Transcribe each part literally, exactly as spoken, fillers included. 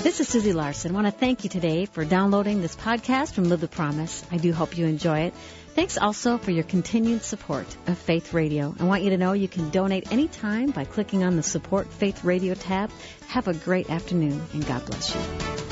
This is Susie Larson. I want to thank you today for downloading this podcast from Live the Promise. I do hope you enjoy it. Thanks also for your continued support of Faith Radio. I want you to know you can donate anytime by clicking on the Support Faith Radio tab. Have a great afternoon, and God bless you.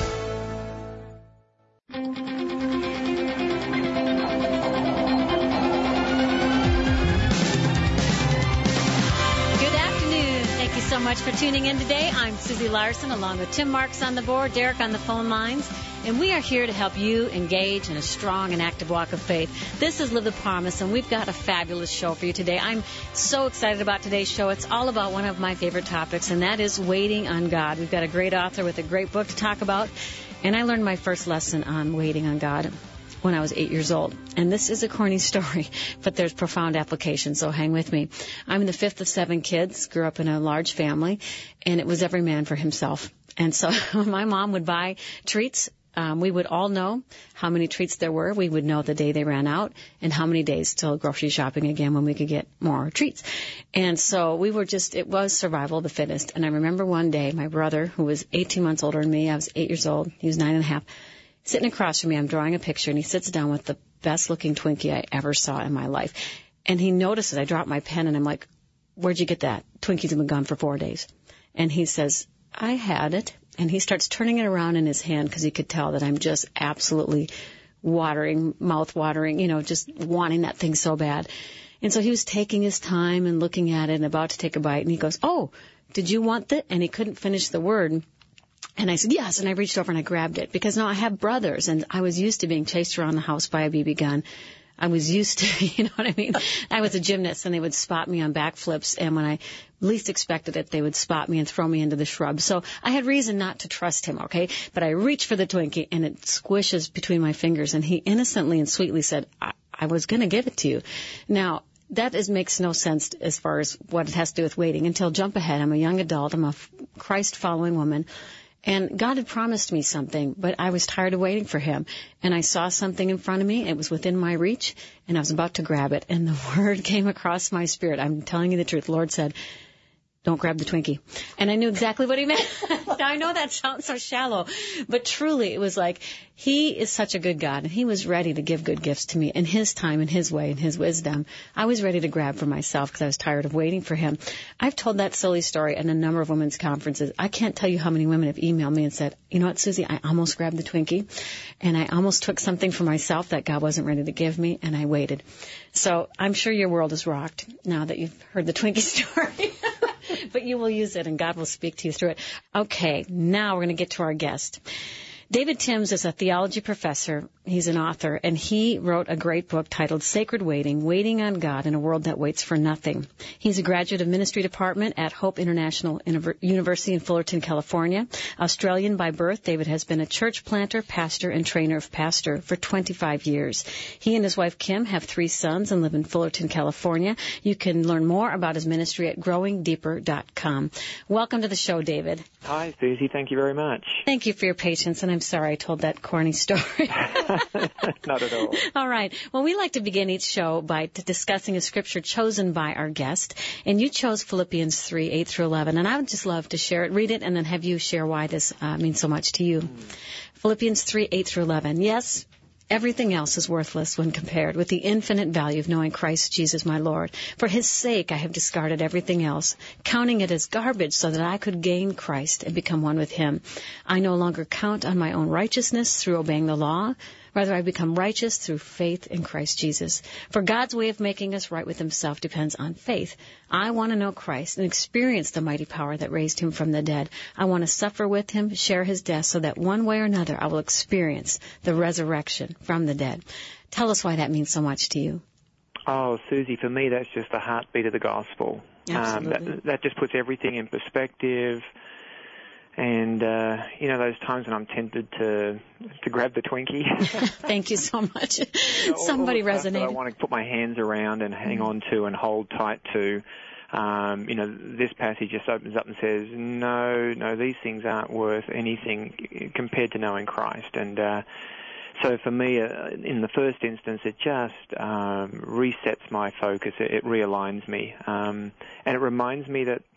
So much for tuning in today. I'm Susie Larson, along with Tim Marks on the board, Derek on the phone lines, and we are here to help you engage in a strong and active walk of faith. This is Live the Promise, and we've got a fabulous show for you today. I'm so excited about today's show. It's all about one of my favorite topics, and that is waiting on God. We've got a great author with a great book to talk about, and I learned my first lesson on waiting on God when I was eight years old. And this is a corny story, but there's profound application, so hang with me. I'm the fifth of seven kids, grew up in a large family, and it was every man for himself. And so when my mom would buy treats, um, we would all know how many treats there were. We would know the day they ran out and how many days till grocery shopping again when we could get more treats. And so we were just, it was survival of the fittest. And I remember one day my brother, who was eighteen months older than me, I was eight years old, he was nine and a half, sitting across from me, I'm drawing a picture, and he sits down with the best-looking Twinkie I ever saw in my life. And he notices I dropped my pen, and I'm like, where'd you get that? Twinkie's been gone for four days. And he says, I had it. And he starts turning it around in his hand because he could tell that I'm just absolutely watering, mouth-watering, you know, just wanting that thing so bad. And so he was taking his time and looking at it and about to take a bite, and he goes, oh, did you want that? And he couldn't finish the word. And I said, yes, and I reached over and I grabbed it. Because now I have brothers, and I was used to being chased around the house by a B B gun. I was used to, you know what I mean? I was a gymnast, and they would spot me on backflips, and when I least expected it, they would spot me and throw me into the shrubs. So I had reason not to trust him, okay? But I reached for the Twinkie, and it squishes between my fingers, and he innocently and sweetly said, I, I was going to give it to you. Now, that is, makes no sense as far as what it has to do with waiting. Until jump ahead, I'm a young adult. I'm a Christ-following woman. And God had promised me something, but I was tired of waiting for him. And I saw something in front of me. It was within my reach, and I was about to grab it. And the word came across my spirit. I'm telling you the truth. The Lord said, don't grab the Twinkie. And I knew exactly what he meant. Now, I know that sounds so shallow, but truly it was like, he is such a good God, and he was ready to give good gifts to me in his time, in his way, in his wisdom. I was ready to grab for myself because I was tired of waiting for him. I've told that silly story at a number of women's conferences. I can't tell you how many women have emailed me and said, you know what, Susie, I almost grabbed the Twinkie, and I almost took something for myself that God wasn't ready to give me, and I waited. So I'm sure your world is rocked now that you've heard the Twinkie story. But you will use it, and God will speak to you through it. Okay, now we're going to get to our guest. David Timms is a theology professor. He's an author, and he wrote a great book titled Sacred Waiting, Waiting on God in a World That Waits for Nothing. He's a graduate of Ministry Department at Hope International University in Fullerton, California. Australian by birth, David has been a church planter, pastor, and trainer of pastor for twenty-five years. He and his wife, Kim, have three sons and live in Fullerton, California. You can learn more about his ministry at growing deeper dot com. Welcome to the show, David. Hi, Susie. Thank you very much. Thank you for your patience, and I'm sorry I told that corny story. Not at all. All right. Well, we like to begin each show by t- discussing a scripture chosen by our guest, and you chose Philippians three, eight through eleven, and I would just love to share it, read it, and then have you share why this uh, means so much to you. Mm. Philippians three, eight through eleven. Yes, everything else is worthless when compared with the infinite value of knowing Christ Jesus my Lord. For his sake I have discarded everything else, counting it as garbage so that I could gain Christ and become one with him. I no longer count on my own righteousness through obeying the law. Rather, I become righteous through faith in Christ Jesus. For God's way of making us right with himself depends on faith. I want to know Christ and experience the mighty power that raised him from the dead. I want to suffer with him, share his death, so that one way or another I will experience the resurrection from the dead. Tell us why that means so much to you. Oh, Susie, for me that's just the heartbeat of the gospel. Absolutely. Um, that, that just puts everything in perspective. And, uh, you know, those times when I'm tempted to to grab the Twinkie. Thank you so much. You know, Somebody all the stuff resonated. that I want to put my hands around and hang on to and hold tight to. Um, you know, this passage just opens up and says, no, no, these things aren't worth anything compared to knowing Christ. And uh, so for me, uh, in the first instance, it just um, resets my focus. It, it realigns me. Um, and it reminds me that, that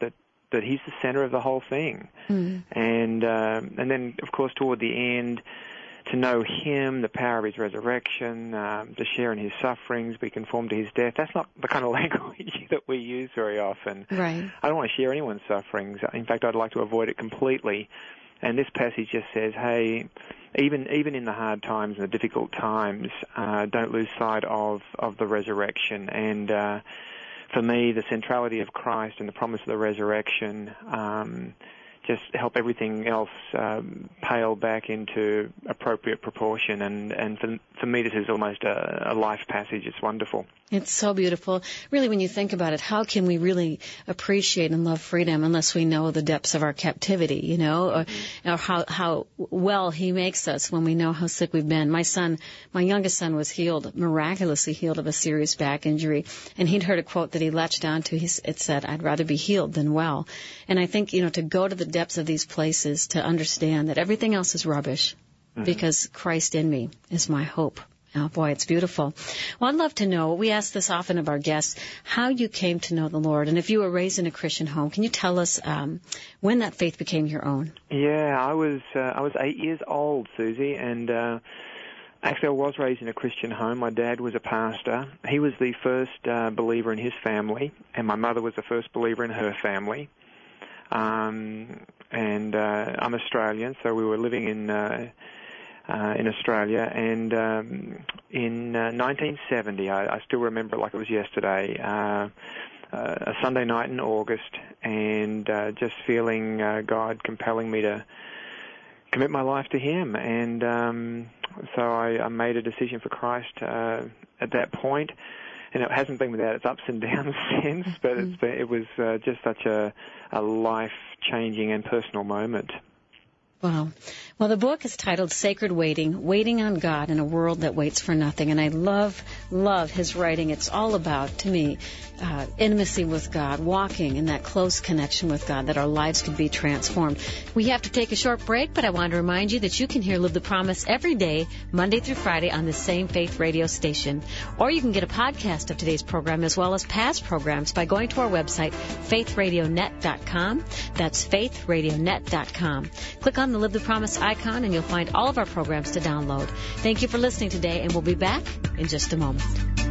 that He's the center of the whole thing. Mm. And um, and then, of course, toward the end, to know Him, the power of His resurrection, um, to share in His sufferings, be conformed to His death. That's not the kind of language that we use very often. Right. I don't want to share anyone's sufferings. In fact, I'd like to avoid it completely. And this passage just says, hey, even even in the hard times and the difficult times, uh, don't lose sight of, of the resurrection. And uh, for me, the centrality of Christ and the promise of the resurrection um, just help everything else um, pale back into appropriate proportion. And, and for, for me, this is almost a, a life passage. It's wonderful. It's so beautiful. Really, when you think about it, how can we really appreciate and love freedom unless we know the depths of our captivity, you know, or, or how, how well He makes us when we know how sick we've been. My son, my youngest son was healed, miraculously healed of a serious back injury, and he'd heard a quote that he latched onto. He, it said, I'd rather be healed than well. And I think, you know, to go to the depths of these places, to understand that everything else is rubbish mm-hmm. because Christ in me is my hope. Oh, boy, it's beautiful. Well, I'd love to know, we ask this often of our guests, how you came to know the Lord. And if you were raised in a Christian home, can you tell us um, when that faith became your own? Yeah, I was uh, I was eight years old, Susie, and uh, actually I was raised in a Christian home. My dad was a pastor. He was the first uh, believer in his family, and my mother was the first believer in her family. Um, and uh, I'm Australian, so we were living in... Uh, Uh, in Australia, and um, in uh, nineteen seventy, I, I still remember it like it was yesterday, uh, uh, a Sunday night in August, and uh, just feeling uh, God compelling me to commit my life to Him, and um, so I, I made a decision for Christ uh, at that point, and it hasn't been without its ups and downs since, but it's been, it was uh, just such a, a life-changing and personal moment. Wow. Well, the book is titled Sacred Waiting, Waiting on God in a World That Waits for Nothing. And I love, love his writing. It's all about, to me, uh, intimacy with God, walking in that close connection with God, that our lives could be transformed. We have to take a short break, but I want to remind you that you can hear Live the Promise every day, Monday through Friday, on the same Faith radio station. Or you can get a podcast of today's program as well as past programs by going to our website, faith radio net dot com. That's faith radio net dot com. Click on the Live the Promise icon and you'll find all of our programs to download. Thank you for listening today, and we'll be back in just a moment.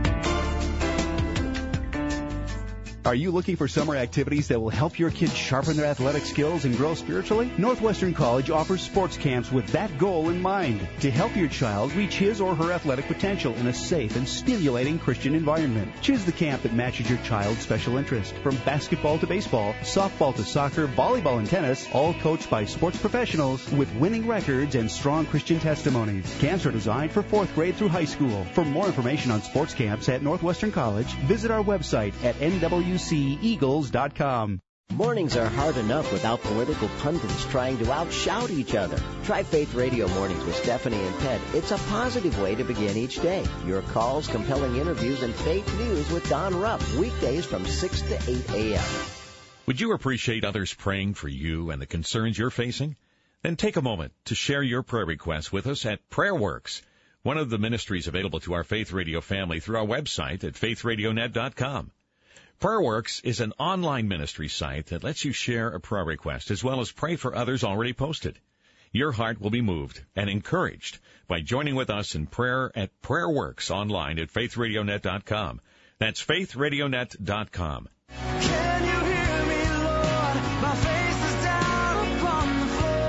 Are you looking for summer activities that will help your kids sharpen their athletic skills and grow spiritually? Northwestern College offers sports camps with that goal in mind, to help your child reach his or her athletic potential in a safe and stimulating Christian environment. Choose the camp that matches your child's special interest, from basketball to baseball, softball to soccer, volleyball and tennis, all coached by sports professionals with winning records and strong Christian testimonies. Camps are designed for fourth grade through high school. For more information on sports camps at Northwestern College, visit our website at N W C Eagles dot com. Mornings are hard enough without political pundits trying to outshout each other. Try Faith Radio Mornings with Stephanie and Ted. It's a positive way to begin each day. Your calls, compelling interviews, and faith news with Don Rupp. Weekdays from six to eight a.m. Would you appreciate others praying for you and the concerns you're facing? Then take a moment to share your prayer requests with us at PrayerWorks, one of the ministries available to our Faith Radio family through our website at faith radio net dot com. PrayerWorks is an online ministry site that lets you share a prayer request as well as pray for others already posted. Your heart will be moved and encouraged by joining with us in prayer at PrayerWorks online at faith radio net dot com. That's faith radio net dot com. Can you hear me, Lord? My face is down upon the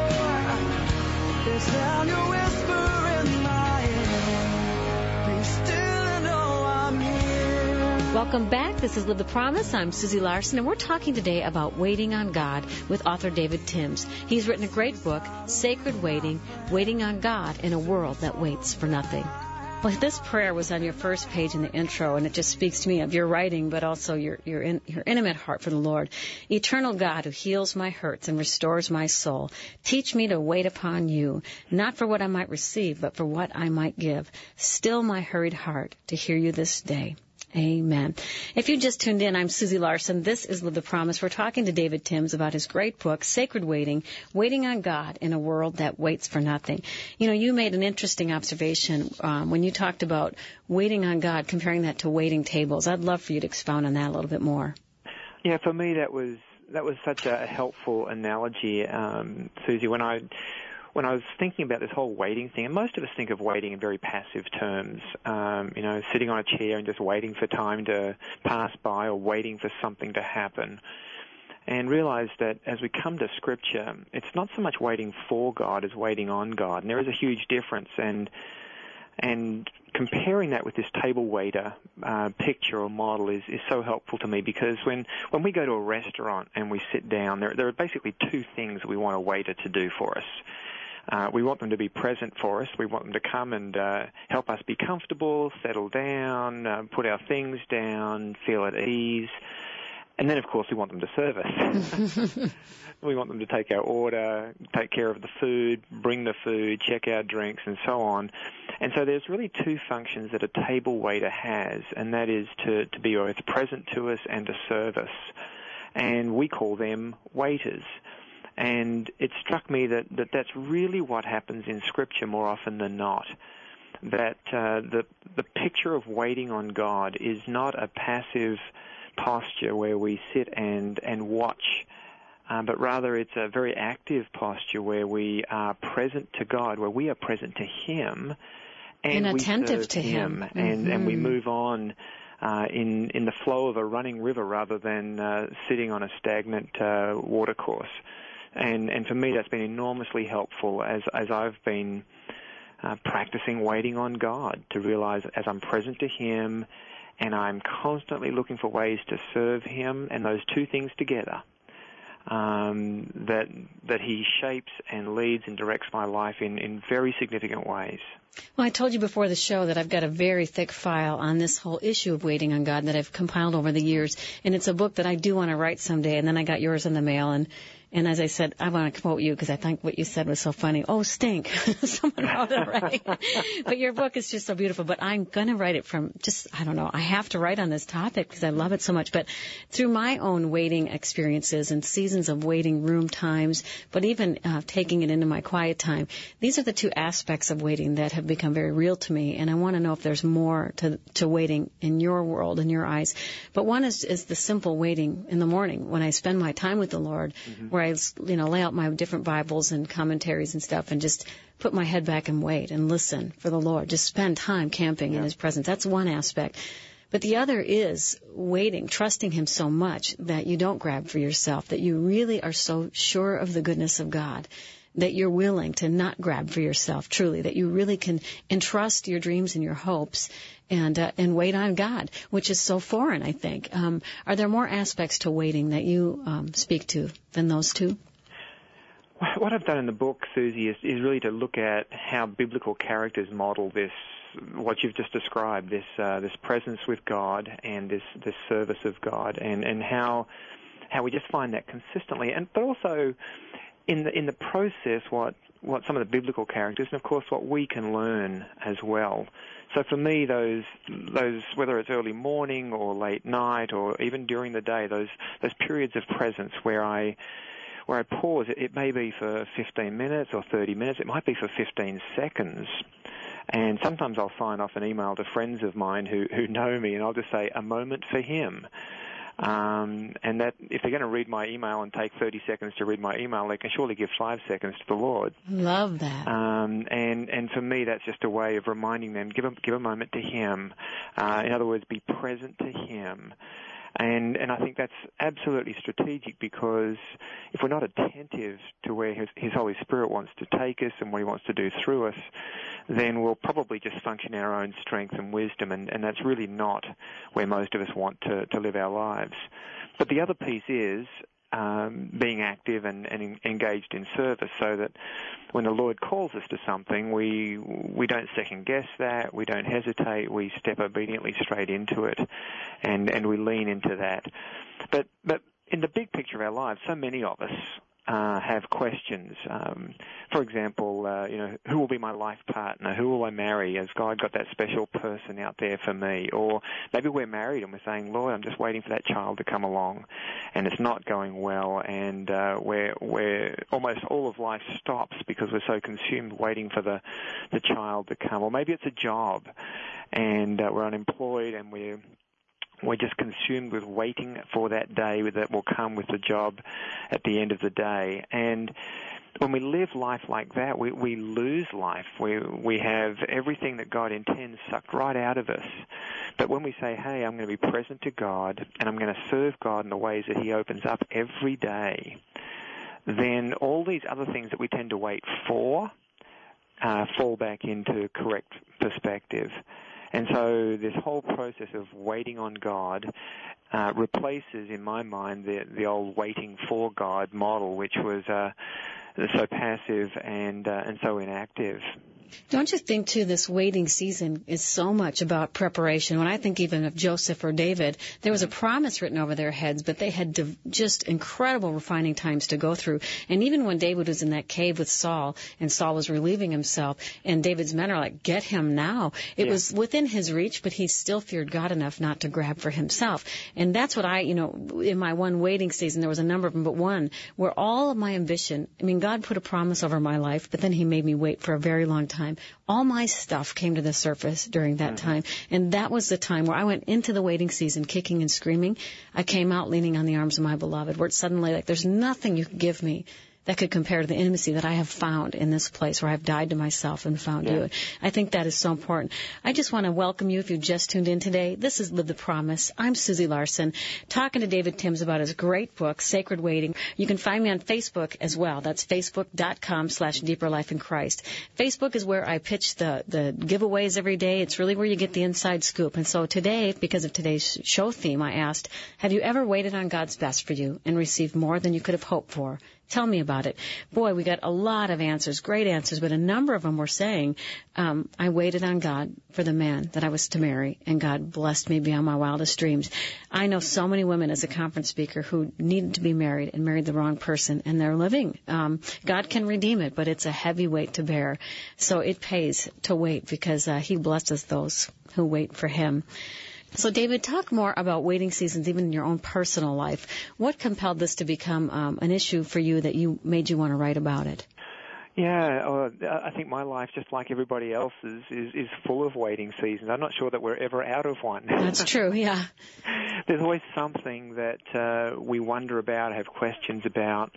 floor. It's down your whisper in my ear. Be still and know I'm here. Welcome back. This is Live the Promise. I'm Susie Larson, and we're talking today about waiting on God with author David Timms. He's written a great book, Sacred Waiting, Waiting on God in a World That Waits for Nothing. Well, this prayer was on your first page in the intro, and it just speaks to me of your writing, but also your your, in, your intimate heart for the Lord. Eternal God, who heals my hurts and restores my soul, teach me to wait upon you, not for what I might receive, but for what I might give. Still my hurried heart to hear you this day. Amen. If you just tuned in, I'm Susie Larson. This is Live the Promise. We're talking to David Timms about his great book, Sacred Waiting, Waiting on God in a World That Waits for Nothing. You know, you made an interesting observation um, when you talked about waiting on God, comparing that to waiting tables. I'd love for you to expound on that a little bit more. Yeah, for me that was that was such a helpful analogy, um, Susie. When I when I was thinking about this whole waiting thing, and most of us think of waiting in very passive terms, um, you know, sitting on a chair and just waiting for time to pass by or waiting for something to happen. And realize that as we come to Scripture, it's not so much waiting for God as waiting on God, and there is a huge difference. And and comparing that with this table waiter uh, picture or model is, is so helpful to me, because when, when we go to a restaurant and we sit down, there, there are basically two things we want a waiter to do for us. Uh, we want them to be present for us. We want them to come and uh, help us be comfortable, settle down, uh, put our things down, feel at ease. And then, of course, we want them to serve us. We want them to take our order, take care of the food, bring the food, check our drinks, and so on. And so there's really two functions that a table waiter has, and that is to, to be both present to us and to serve us. And we call them waiters. And it struck me that, that that's really what happens in Scripture more often than not. That uh, the the picture of waiting on God is not a passive posture where we sit and, and watch, uh, but rather it's a very active posture where we are present to God, where we are present to Him, and, and we attentive serve to Him, him and, mm-hmm. and we move on uh, in in the flow of a running river rather than uh, sitting on a stagnant uh, watercourse. And and for me, that's been enormously helpful as as I've been uh, practicing waiting on God, to realize as I'm present to Him, and I'm constantly looking for ways to serve Him, and those two things together, um, that that He shapes and leads and directs my life in, in very significant ways. Well, I told you before the show that I've got a very thick file on this whole issue of waiting on God that I've compiled over the years, and it's a book that I do want to write someday, and then I got yours in the mail, and And as I said, I want to quote you because I think what you said was so funny. Oh, stink. Someone wrote it, right? But your book is just so beautiful. But I'm going to write it from just, I don't know, I have to write on this topic because I love it so much. But through my own waiting experiences and seasons of waiting room times, but even uh, taking it into my quiet time, these are the two aspects of waiting that have become very real to me. And I want to know if there's more to, to waiting in your world, in your eyes. But one is, is the simple waiting in the morning when I spend my time with the Lord, mm-hmm. where I, you know, lay out my different Bibles and commentaries and stuff and just put my head back and wait and listen for the Lord. Just spend time camping yeah. in His presence. That's one aspect. But the other is waiting, trusting Him so much that you don't grab for yourself, that you really are so sure of the goodness of God, that you're willing to not grab for yourself, truly, that you really can entrust your dreams and your hopes and uh, and wait on God, which is so foreign, I think. Um, are there more aspects to waiting that you um, speak to than those two? What I've done in the book, Susie, is, is really to look at how biblical characters model this, what you've just described, this uh, this presence with God and this, this service of God, and, and how how we just find that consistently, and but also in the in the process what what some of the biblical characters, and of course what we can learn as well. So for me, those those whether it's early morning or late night or even during the day, those those periods of presence where I where I pause, it, it may be for fifteen minutes or thirty minutes, it might be for fifteen seconds. And sometimes I'll sign off an email to friends of mine who, who know me, and I'll just say, a moment for Him. Um, and that if they're going to read my email and take thirty seconds to read my email, they can surely give five seconds to the Lord. Love that. Um, and, and for me, that's just a way of reminding them, give a, give a moment to Him. Uh, in other words, be present to Him. And, and I think that's absolutely strategic, because if we're not attentive to where His, His Holy Spirit wants to take us and what He wants to do through us, then we'll probably just function in our own strength and wisdom, and, and that's really not where most of us want to, to live our lives. But the other piece is um, being active and, and in, engaged in service, so that when the Lord calls us to something, we we don't second-guess that, we don't hesitate, we step obediently straight into it, and, and we lean into that. But but in the big picture of our lives, so many of us Uh, have questions. Um, for example, uh, you know, who will be my life partner? Who will I marry? Has God got that special person out there for me? Or maybe we're married and we're saying, Lord, I'm just waiting for that child to come along, and it's not going well, and uh, where where almost all of life stops because we're so consumed waiting for the the child to come. Or maybe it's a job, and uh, we're unemployed and we're we're just consumed with waiting for that day that will come with the job at the end of the day. And when we live life like that, we, we lose life. We we have everything that God intends sucked right out of us. But when we say, hey, I'm going to be present to God and I'm going to serve God in the ways that He opens up every day, then all these other things that we tend to wait for uh, fall back into correct perspective. And so this whole process of waiting on God uh, replaces, in my mind, the, the old waiting for God model, which was uh, so passive and uh, and so inactive. Don't you think, too, this waiting season is so much about preparation? When I think even of Joseph or David, there was a promise written over their heads, but they had div- just incredible refining times to go through. And even when David was in that cave with Saul, and Saul was relieving himself, and David's men are like, get him now. It yeah. was within his reach, but he still feared God enough not to grab for himself. And that's what I, you know, in my one waiting season, there was a number of them, but one where all of my ambition, I mean, God put a promise over my life, but then He made me wait for a very long time. Time. All my stuff came to the surface during that mm-hmm. time. And that was the time where I went into the waiting season kicking and screaming. I came out leaning on the arms of my beloved, where it's suddenly like there's nothing you can give me that could compare to the intimacy that I have found in this place where I've died to myself and found yeah. you. I think that is so important. I just want to welcome you if you just tuned in today. This is Live the Promise. I'm Susie Larson, talking to David Timms about his great book, Sacred Waiting. You can find me on Facebook as well. That's facebook.com slash Deeper Life in Christ. Facebook is where I pitch the, the giveaways every day. It's really where you get the inside scoop. And so today, because of today's show theme, I asked, have you ever waited on God's best for you and received more than you could have hoped for? Tell me about it. Boy, we got a lot of answers, great answers, but a number of them were saying, um, I waited on God for the man that I was to marry, and God blessed me beyond my wildest dreams. I know so many women as a conference speaker who needed to be married and married the wrong person, and they're living. Um, God can redeem it, but it's a heavy weight to bear. So it pays to wait because uh, He blesses those who wait for Him. So, David, talk more about waiting seasons, even in your own personal life. What compelled this to become um, an issue for you that you made you want to write about it? Yeah, uh, I think my life, just like everybody else's, is, is full of waiting seasons. I'm not sure that we're ever out of one. That's true, yeah. There's always something that uh, we wonder about, have questions about.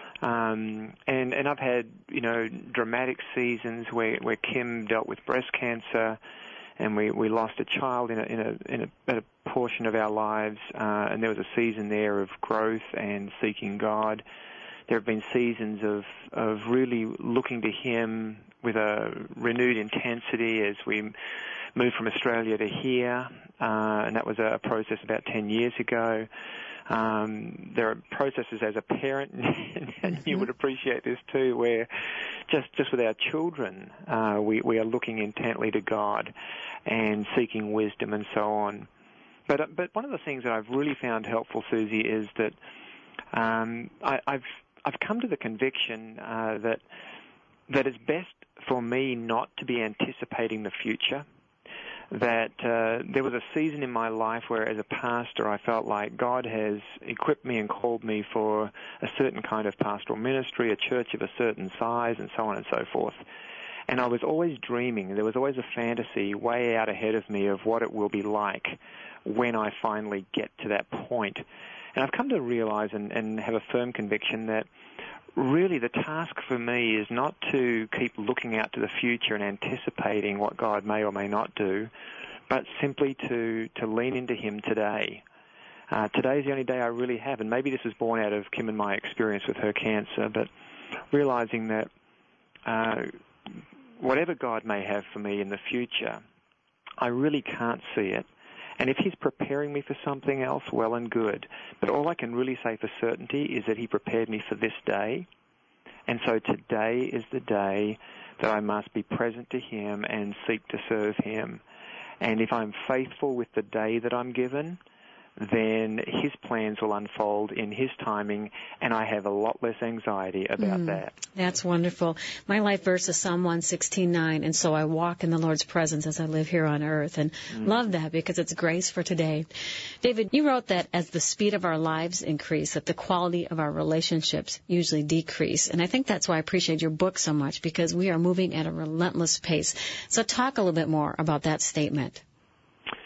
Um, and, and I've had, you know, dramatic seasons where, where Kim dealt with breast cancer, and we, we lost a child in a, in a, in a, a portion of our lives, uh, and there was a season there of growth and seeking God. There have been seasons of, of really looking to Him with a renewed intensity as we moved from Australia to here, uh, and that was a process about ten years ago. Um, there are processes as a parent, and you would appreciate this too, where just, just with our children, uh, we, we are looking intently to God and seeking wisdom and so on. But, but one of the things that I've really found helpful, Susie, is that um, I, I've, I've come to the conviction uh, that, that it's best for me not to be anticipating the future. That uh, there was a season in my life where, as a pastor, I felt like God has equipped me and called me for a certain kind of pastoral ministry, a church of a certain size, and so on and so forth. And I was always dreaming. There was always a fantasy way out ahead of me of what it will be like when I finally get to that point. And I've come to realize and, and have a firm conviction that really the task for me is not to keep looking out to the future and anticipating what God may or may not do, but simply to, to lean into Him today. Uh, today's the only day I really have, and maybe this is born out of Kim and my experience with her cancer, but realizing that uh, whatever God may have for me in the future, I really can't see it. And if He's preparing me for something else, well and good. But all I can really say for certainty is that He prepared me for this day. And so today is the day that I must be present to Him and seek to serve Him. And if I'm faithful with the day that I'm given, then His plans will unfold in His timing, and I have a lot less anxiety about mm, that. That's wonderful. My life verse is Psalm one sixteen nine, and so I walk in the Lord's presence as I live here on earth, and mm. love that because it's grace for today. David, you wrote that as the speed of our lives increase, that the quality of our relationships usually decrease, and I think that's why I appreciate your book so much, because we are moving at a relentless pace. So talk a little bit more about that statement.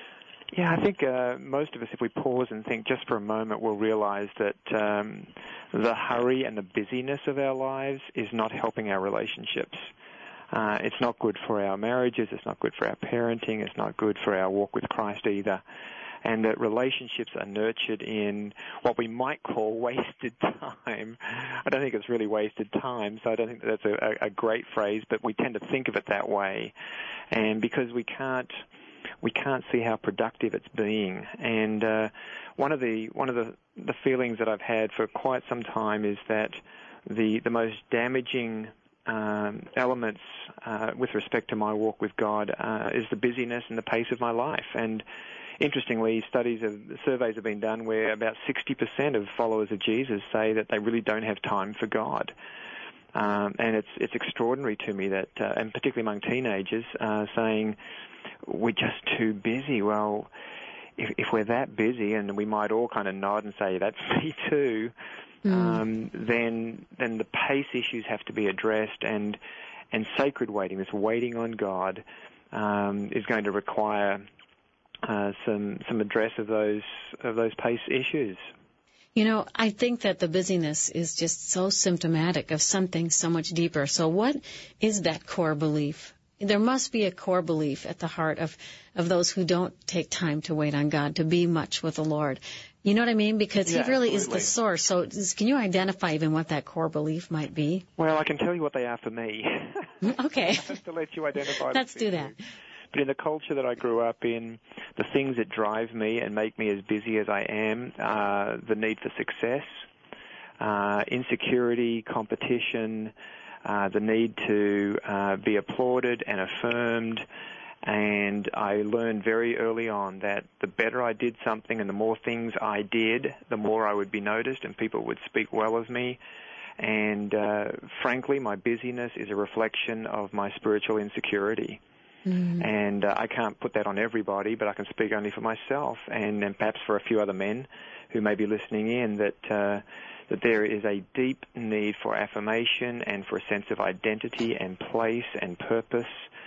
Yeah, I think uh, most of us, if we pause and think just for a moment, will realize that um, the hurry and the busyness of our lives is not helping our relationships. Uh, it's not good for our marriages. It's not good for our parenting. It's not good for our walk with Christ either. And that relationships are nurtured in what we might call wasted time. I don't think it's really wasted time, so I don't think that that's a, a great phrase, but we tend to think of it that way. And because we can't we can't see how productive it's being. And uh, one of the one of the, the feelings that I've had for quite some time is that the the most damaging um, elements uh, with respect to my walk with God uh, is the busyness and the pace of my life. And interestingly, studies of surveys have been done where about sixty percent of followers of Jesus say that they really don't have time for God. Um, and it's it's extraordinary to me that, uh, and particularly among teenagers, uh, saying we're just too busy. Well, if, if we're that busy, and we might all kind of nod and say that's me too, mm. um, then then the pace issues have to be addressed, and and sacred waiting, this waiting on God, um, is going to require uh, some some address of those of those pace issues. You know, I think that the busyness is just so symptomatic of something so much deeper. So what is that core belief? There must be a core belief at the heart of, of those who don't take time to wait on God, to be much with the Lord. You know what I mean? Because yeah, He really absolutely. is the source. So can you identify even what that core belief might be? Well, I can tell you what they are for me. Okay. Just to let you identify. Let's do that. But in the culture that I grew up in, the things that drive me and make me as busy as I am, uh, the need for success, uh, insecurity, competition, uh, the need to uh, be applauded and affirmed. And I learned very early on that the better I did something and the more things I did, the more I would be noticed and people would speak well of me. And uh, frankly, my busyness is a reflection of my spiritual insecurity. Mm-hmm. And uh, I can't put that on everybody, but I can speak only for myself and, and perhaps for a few other men who may be listening in, that uh, that there is a deep need for affirmation and for a sense of identity and place and purpose.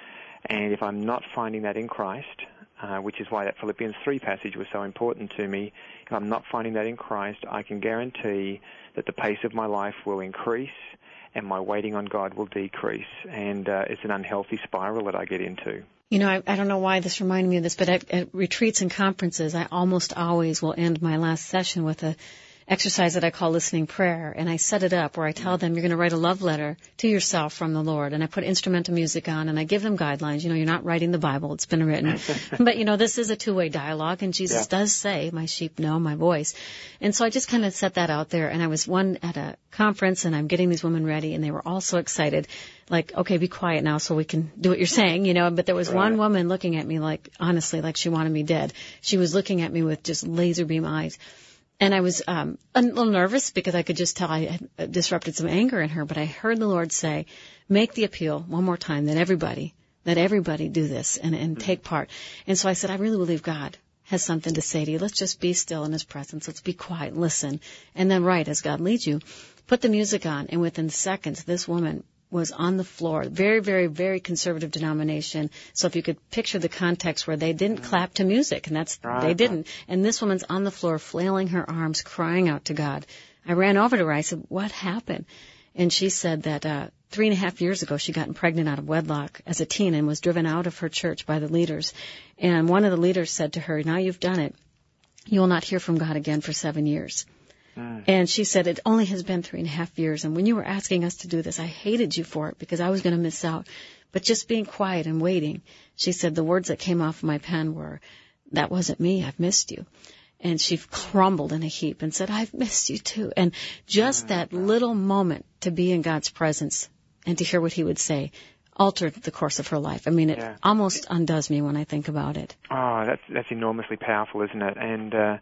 And if I'm not finding that in Christ, uh, which is why that Philippians three passage was so important to me, if I'm not finding that in Christ, I can guarantee that the pace of my life will increase and my waiting on God will decrease. And uh, it's an unhealthy spiral that I get into. You know, I, I don't know why this reminded me of this, but at, at retreats and conferences, I almost always will end my last session with a exercise that I call listening prayer, and I set it up where I tell them you're going to write a love letter to yourself from the Lord, and I put instrumental music on, and I give them guidelines. You know, you're not writing the Bible, it's been written. But, you know, this is a two-way dialogue, and Jesus yeah. does say, my sheep know my voice. And so I just kind of set that out there, and I was one at a conference, and I'm getting these women ready, and they were all so excited, like, okay, be quiet now so we can do what you're saying, you know. But there was right. one woman looking at me like, honestly, like she wanted me dead. She was looking at me with just laser beam eyes. And I was um, a little nervous because I could just tell I had disrupted some anger in her. But I heard the Lord say, make the appeal one more time that everybody, that everybody do this and, and take part. And so I said, I really believe God has something to say to you. Let's just be still in His presence. Let's be quiet, listen, and then write as God leads you. Put the music on, and within seconds, this woman was on the floor. Very, very, very conservative denomination. So if you could picture the context where they didn't clap to music, and that's, right. they didn't. And this woman's on the floor flailing her arms, crying out to God. I ran over to her. I said, what happened? And she said that uh, three and a half years ago she got pregnant out of wedlock as a teen and was driven out of her church by the leaders. And one of the leaders said to her, now you've done it. You will not hear from God again for seven years. Mm. And she said, it only has been three and a half years. And when you were asking us to do this, I hated you for it because I was going to miss out. But just being quiet and waiting, she said, the words that came off my pen were, that wasn't me. I've missed you. And she crumbled in a heap and said, I've missed you too. And just that little moment to be in God's presence and to hear what He would say altered the course of her life. I mean, it yeah. almost undoes me when I think about it. Oh, that's that's enormously powerful, isn't it? And uh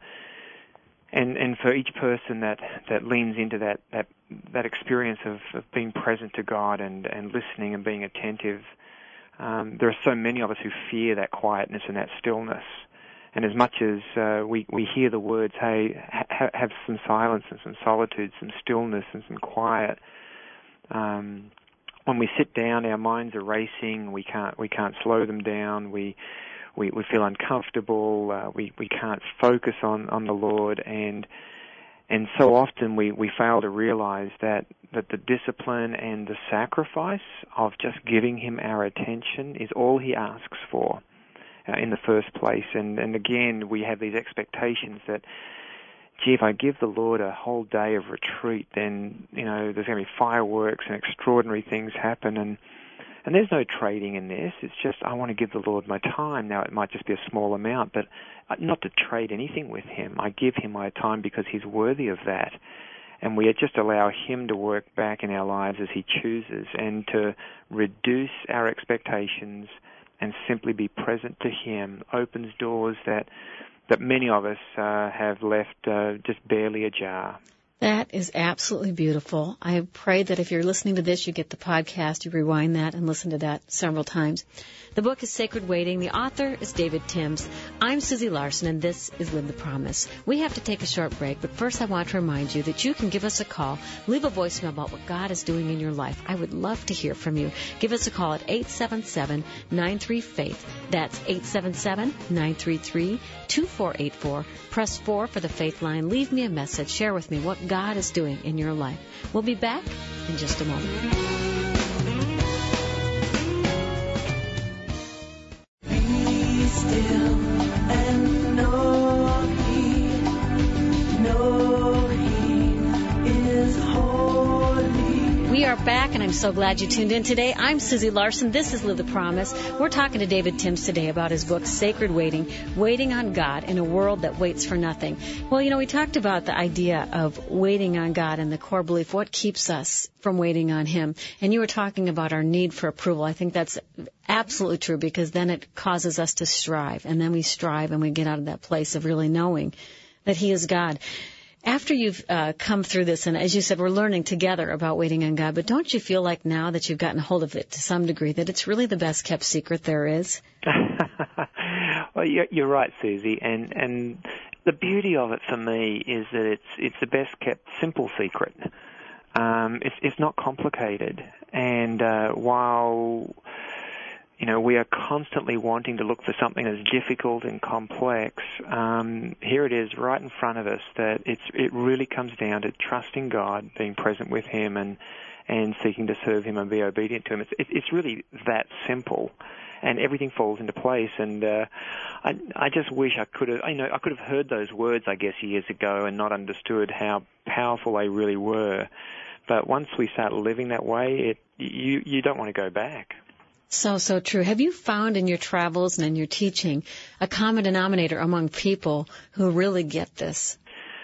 And and for each person that, that leans into that, that, that experience of, of being present to God and, and listening and being attentive, um, there are so many of us who fear that quietness and that stillness. And as much as uh, we, we hear the words, hey, ha- have some silence and some solitude, some stillness and some quiet, um, when we sit down, our minds are racing. We can't we can't slow them down. We we, we feel uncomfortable, uh, we, we can't focus on, on the Lord, and and so often we, we fail to realize that, that the discipline and the sacrifice of just giving Him our attention is all He asks for uh, in the first place. And, and again, we have these expectations that, gee, if I give the Lord a whole day of retreat, then, you know, there's going to be fireworks and extraordinary things happen, and And there's no trading in this. It's just I want to give the Lord my time. Now, it might just be a small amount, but not to trade anything with Him. I give Him my time because He's worthy of that. And we just allow Him to work back in our lives as He chooses, and to reduce our expectations and simply be present to Him opens doors that that many of us uh, have left uh, just barely ajar. That is absolutely beautiful. I pray that if you're listening to this, you get the podcast, you rewind that and listen to that several times. The book is Sacred Waiting. The author is David Timms. I'm Susie Larson, and this is Live the Promise. We have to take a short break, but first I want to remind you that you can give us a call, leave a voicemail about what God is doing in your life. I would love to hear from you. Give us a call at eight seven seven, nine three, faith. That's eight seven seven, nine three three, two four eight four. Press four for the Faith line. Leave me a message. Share with me what God is doing in your life. We'll be back in just a moment. Be still and know He, know He is holy. We are back, and I'm so glad you tuned in today. I'm Susie Larson. This is Live the Promise. We're talking to David Timms today about his book, Sacred Waiting, Waiting on God in a World That Waits for Nothing. Well, you know, we talked about the idea of waiting on God and the core belief, what keeps us from waiting on Him. And you were talking about our need for approval. I think that's absolutely true, because then it causes us to strive, and then we strive and we get out of that place of really knowing that He is God. After you've uh, come through this, and as you said, we're learning together about waiting on God, but don't you feel like now that you've gotten a hold of it to some degree that it's really the best kept secret there is? Well, you're, you're right, Susie, and and the beauty of it for me is that it's it's the best kept simple secret. Um, it's it's not complicated, and uh, while you know, we are constantly wanting to look for something that's difficult and complex. Um, here it is right in front of us, that it's, it really comes down to trusting God, being present with Him, and, and seeking to serve Him and be obedient to Him. It's, it's really that simple, and everything falls into place. And uh, I, I just wish I could have, you know, I could have heard those words, I guess, years ago and not understood how powerful they really were. But once we start living that way, it, you, you don't want to go back. So, so true. Have you found in your travels and in your teaching a common denominator among people who really get this?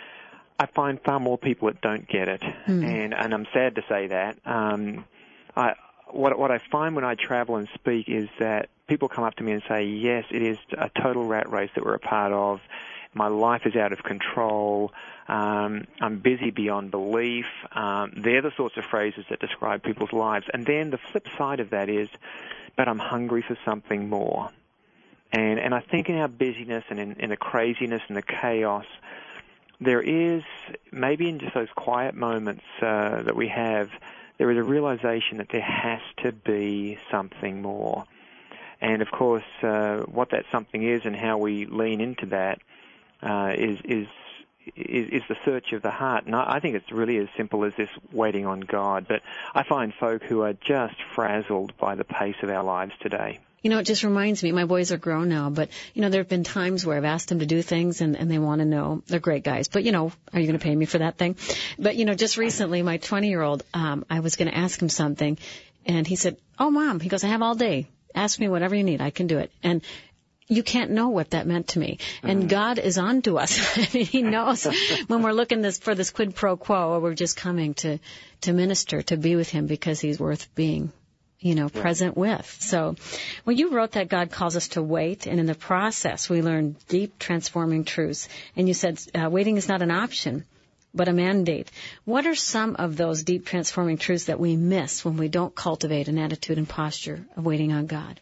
I find far more people that don't get it, mm. and and I'm sad to say that. Um, I what what I find when I travel and speak is that people come up to me and say, yes, it is a total rat race that we're a part of. My life is out of control. Um, I'm busy beyond belief. Um, they're the sorts of phrases that describe people's lives. And then the flip side of that is, but I'm hungry for something more. And and I think in our busyness and in, in the craziness and the chaos, there is, maybe in just those quiet moments uh, that we have, there is a realization that there has to be something more. And, of course, uh, what that something is and how we lean into that uh, is, is is is the search of the heart. And I, I think it's really as simple as this waiting on God. But I find folk who are just frazzled by the pace of our lives today. You know, it just reminds me, my boys are grown now, but, you know, there have been times where I've asked them to do things and, and they want to know. They're great guys, but, you know, are you going to pay me for that thing? But, you know, just recently, my twenty-year-old, um, I was going to ask him something, and he said, oh, Mom, he goes, I have all day. Ask me whatever you need. I can do it. And you can't know what that meant to me. And mm. God is on to us. I mean, He knows when we're looking this for this quid pro quo, or we're just coming to, to minister, to be with Him because He's worth being, you know, yeah. present with. So, well, you wrote that God calls us to wait, and in the process we learn deep transforming truths. And you said uh, waiting is not an option, but a mandate. What are some of those deep transforming truths that we miss when we don't cultivate an attitude and posture of waiting on God?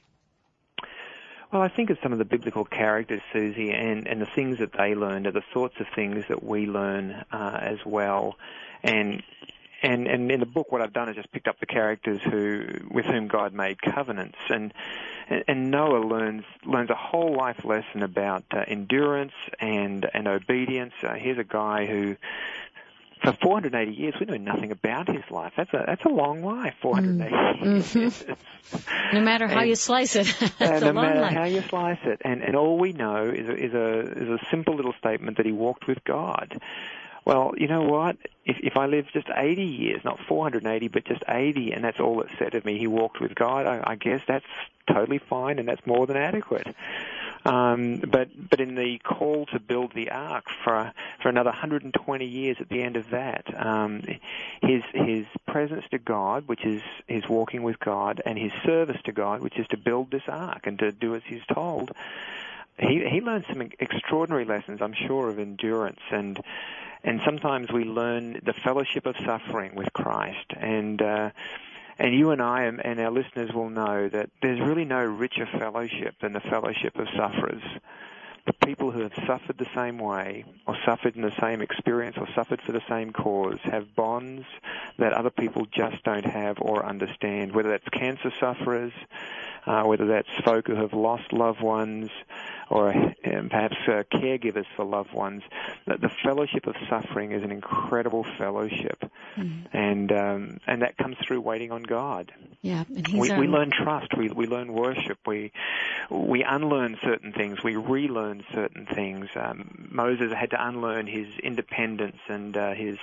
Well, I think of some of the biblical characters, Susie, and, and the things that they learned are the sorts of things that we learn uh, as well. And and, and in the book, what I've done is just picked up the characters who, with whom God made covenants, and and Noah learns learns a whole life lesson about uh, endurance and and obedience. Uh, here's a guy who, for four hundred eighty years, we know nothing about his life. That's a that's a long life, four hundred eighty mm-hmm. years. No matter how and, you slice it, it's uh, a no long matter life. how you slice it, and and all we know is a, is a is a simple little statement that he walked with God. Well, you know what? If if I live just eighty years, not four hundred eighty, but just eighty, and that's all it said of me, he walked with God, I, I guess that's totally fine, and that's more than adequate. Um, but but in the call to build the ark for for another one hundred twenty years at the end of that, um, his his presence to God, which is his walking with God, and his service to God, which is to build this ark and to do as he's told. He he learned some extraordinary lessons, I'm sure, of endurance, and and sometimes we learn the fellowship of suffering with Christ, and uh, and you and I and, and our listeners will know that there's really no richer fellowship than the fellowship of sufferers. The people who have suffered the same way, or suffered in the same experience, or suffered for the same cause, have bonds that other people just don't have or understand, whether that's cancer sufferers, uh, whether that's folk who have lost loved ones, or um, perhaps uh, caregivers for loved ones. The, the fellowship of suffering is an incredible fellowship, mm-hmm. and um, and that comes through waiting on God. Yeah, and he's we, our... we learn trust, we we learn worship, we we unlearn certain things, we relearn certain things. Um, Moses had to unlearn his independence and uh, his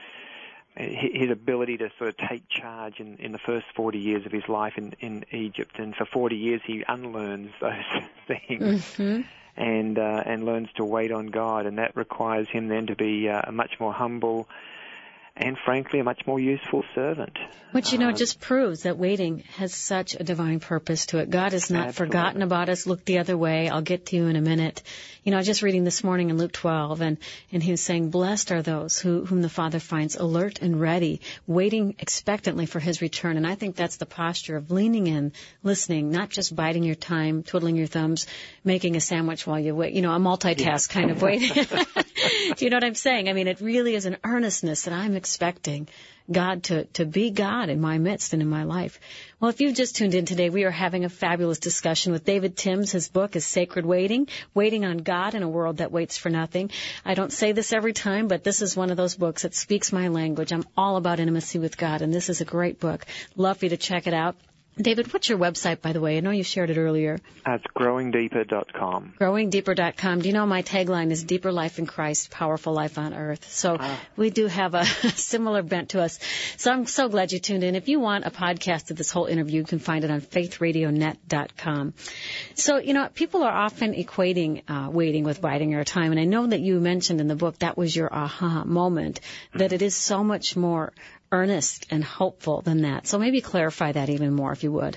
his ability to sort of take charge in, in the first forty years of his life in, in Egypt, and for forty years he unlearns those things mm-hmm. and uh, and learns to wait on God, and that requires him then to be uh, a much more humble and, frankly, a much more useful servant. Which, you know, um, just proves that waiting has such a divine purpose to it. God has not absolutely. forgotten about us. Look the other way. I'll get to you in a minute. You know, I was just reading this morning in Luke twelve, and, and he was saying, blessed are those who, whom the Father finds alert and ready, waiting expectantly for his return. And I think that's the posture of leaning in, listening, not just biding your time, twiddling your thumbs, making a sandwich while you wait. You know, a multitask yeah. kind of waiting. Do you know what I'm saying? I mean, it really is an earnestness that I'm expecting God to, to be God in my midst and in my life. Well, if you've just tuned in today, we are having a fabulous discussion with David Timms. His book is Sacred Waiting, Waiting on God in a World That Waits for Nothing. I don't say this every time, but this is one of those books that speaks my language. I'm all about intimacy with God, and this is a great book. Love for you to check it out. David, what's your website, by the way? I know you shared it earlier. Uh, it's growing deeper dot com. growing deeper dot com. Do you know my tagline is Deeper Life in Christ, Powerful Life on Earth? So ah. we do have a similar bent to us. So I'm so glad you tuned in. If you want a podcast of this whole interview, you can find it on faith radio net dot com. So, you know, people are often equating uh, waiting with biding our time. And I know that you mentioned in the book that was your aha moment, that it is so much more earnest and hopeful than that. So maybe clarify that even more, if you would.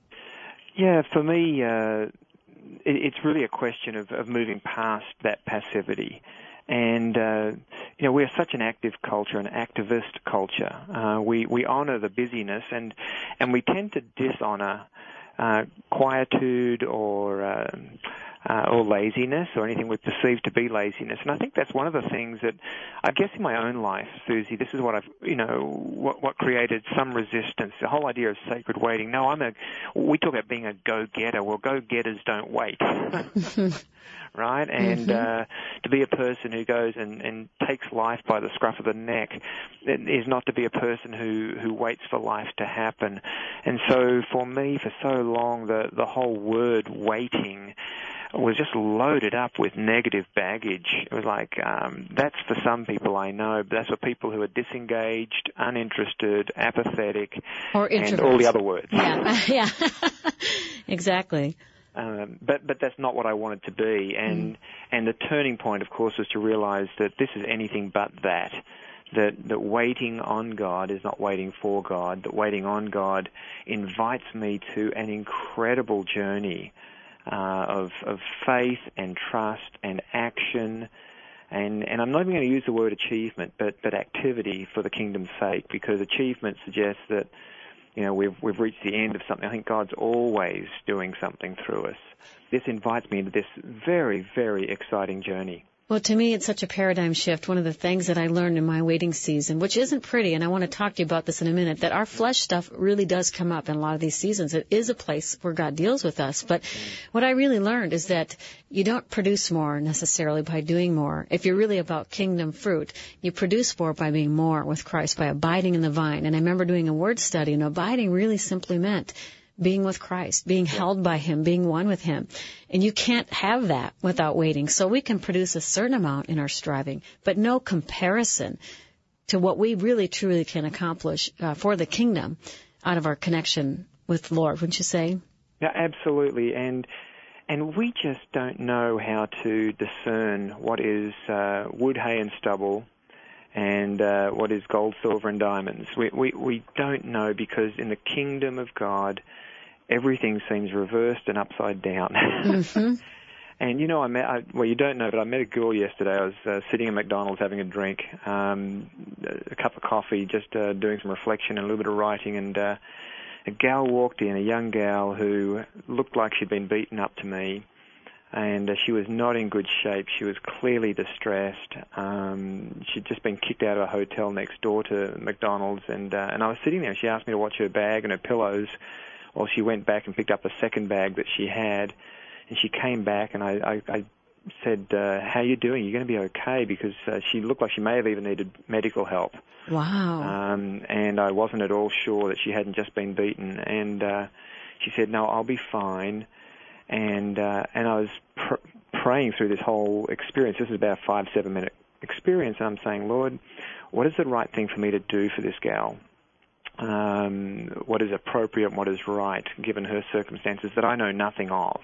Yeah, for me, uh, it, it's really a question of, of moving past that passivity. And, uh, you know, we're such an active culture, an activist culture. Uh, we, we honor the busyness, and, and we tend to dishonor uh, quietude or... Uh, Uh, or laziness, or anything we perceive to be laziness. And I think that's one of the things that, I guess in my own life, Susie, this is what I've, you know, what, what created some resistance, the whole idea of sacred waiting. No, I'm a, we talk about being a go-getter. Well, go-getters don't wait. Right? And mm-hmm. uh, to be a person who goes and, and takes life by the scruff of the neck is not to be a person who, who waits for life to happen. And so for me, for so long, the, the whole word waiting was just loaded up with negative baggage. It was like, um, that's for some people I know, but that's for people who are disengaged, uninterested, apathetic, or and all the other words. Yeah, yeah, exactly. Um, but but that's not what I wanted to be, and mm. and the turning point, of course, was to realize that this is anything but that. That that waiting on God is not waiting for God. That waiting on God invites me to an incredible journey uh, of of faith and trust and action, and and I'm not even going to use the word achievement, but but activity for the kingdom's sake, because achievement suggests that, you know, we've we've reached the end of something. I think God's always doing something through us. This invites me into this very, very exciting journey. Well, to me, it's such a paradigm shift. One of the things that I learned in my waiting season, which isn't pretty, and I want to talk to you about this in a minute, that our flesh stuff really does come up in a lot of these seasons. It is a place where God deals with us. But what I really learned is that you don't produce more necessarily by doing more. If you're really about kingdom fruit, you produce more by being more with Christ, by abiding in the vine. And I remember doing a word study, and abiding really simply meant being with Christ, being held by Him, being one with Him. And you can't have that without waiting. So we can produce a certain amount in our striving, but no comparison to what we really truly can accomplish uh, for the kingdom out of our connection with the Lord, wouldn't you say? Yeah, absolutely. And and we just don't know how to discern what is uh, wood, hay, and stubble, and uh, what is gold, silver, and diamonds. We, we we don't know, because in the kingdom of God, everything seems reversed and upside down. Mm-hmm. And, you know, I met, I, well, you don't know, but I met a girl yesterday. I was uh, sitting at McDonald's having a drink, um, a cup of coffee, just uh, doing some reflection and a little bit of writing, and uh, a gal walked in, a young gal who looked like she'd been beaten up to me, and uh, she was not in good shape. She was clearly distressed. Um, she'd just been kicked out of a hotel next door to McDonald's, and uh, and I was sitting there, and she asked me to watch her bag and her pillows while she went back and picked up a second bag that she had. And she came back, and I, I, I said, uh, how are you doing? You're going to be okay? Because uh, she looked like she may have even needed medical help. Wow. Um, and I wasn't at all sure that she hadn't just been beaten. And uh, she said, no, I'll be fine. And uh, and I was pr- praying through this whole experience. This is about a five, seven-minute experience. And I'm saying, Lord, what is the right thing for me to do for this gal? Um, what is appropriate and what is right, given her circumstances that I know nothing of?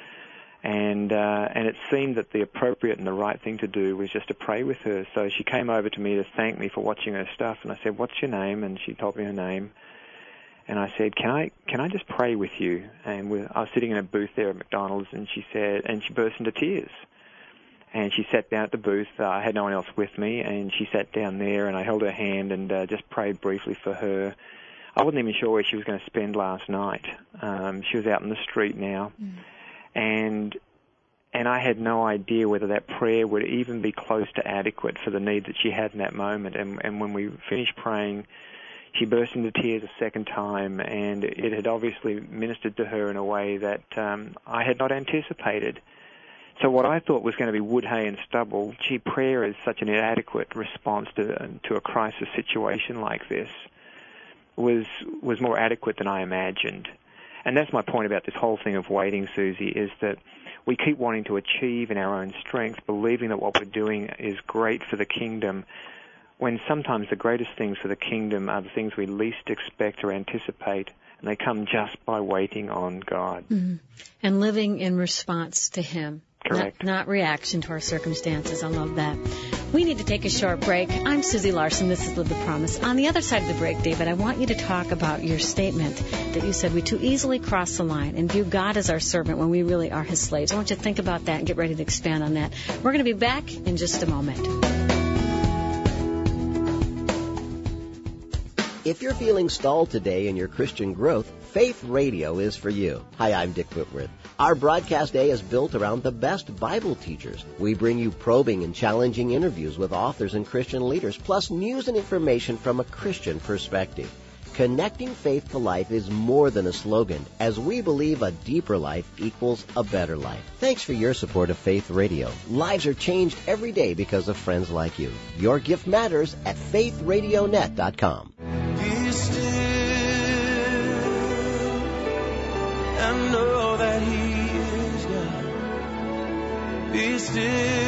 And uh, and it seemed that the appropriate and the right thing to do was just to pray with her. So she came over to me to thank me for watching her stuff, and I said, what's your name? And she told me her name. And I said, can I can I just pray with you? And we, I was sitting in a booth there at McDonald's, and she said, and she burst into tears. And she sat down at the booth. Uh, I had no one else with me, and she sat down there, and I held her hand and uh, just prayed briefly for her. I wasn't even sure where she was going to spend last night. Um, she was out in the street now. Mm. And and I had no idea whether that prayer would even be close to adequate for the need that she had in that moment. And, and when we finished praying, she burst into tears a second time, and it had obviously ministered to her in a way that um, I had not anticipated. So what I thought was going to be wood, hay, and stubble, gee, prayer is such an inadequate response to to a crisis situation like this, was was more adequate than I imagined. And that's my point about this whole thing of waiting, Susie, is that we keep wanting to achieve in our own strength, believing that what we're doing is great for the kingdom, when sometimes the greatest things for the kingdom are the things we least expect or anticipate, and they come just by waiting on God. Mm-hmm. And living in response to Him. Correct. Not, not reaction to our circumstances. I love that. We need to take a short break. I'm Susie Larson. This is Live the Promise. On the other side of the break, David, I want you to talk about your statement that you said we too easily cross the line and view God as our servant when we really are His slaves. I want you to think about that and get ready to expand on that. We're going to be back in just a moment. If you're feeling stalled today in your Christian growth, Faith Radio is for you. Hi, I'm Dick Whitworth. Our broadcast day is built around the best Bible teachers. We bring you probing and challenging interviews with authors and Christian leaders, plus news and information from a Christian perspective. Connecting faith to life is more than a slogan, as we believe a deeper life equals a better life. Thanks for your support of Faith Radio. Lives are changed every day because of friends like you. Your gift matters at faith radio net dot com. Be still and know that He is God. Be still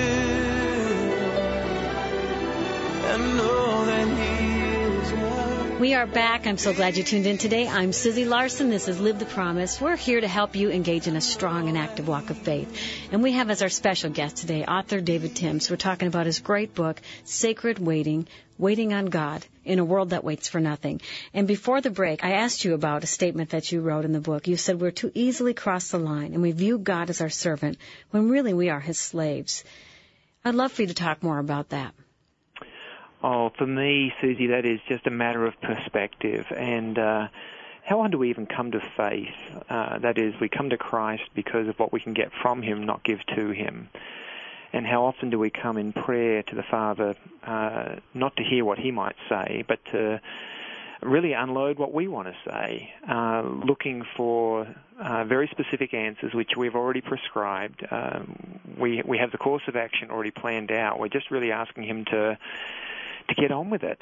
and know that He is God. We are back. I'm so glad you tuned in today. I'm Susie Larson. This is Live the Promise. We're here to help you engage in a strong and active walk of faith. And we have as our special guest today, author David Timms. We're talking about his great book, Sacred Waiting, Waiting on God in a World That Waits for Nothing. And before the break, I asked you about a statement that you wrote in the book. You said we're too easily cross the line and we view God as our servant when really we are His slaves. I'd love for you to talk more about that. Oh, for me, Susie, that is just a matter of perspective. And uh, how often do we even come to faith? Uh, that is, we come to Christ because of what we can get from Him, not give to Him. And how often do we come in prayer to the Father, uh, not to hear what He might say, but to really unload what we want to say, uh, looking for uh, very specific answers which we've already prescribed. Um, we we have the course of action already planned out. We're just really asking Him to to get on with it.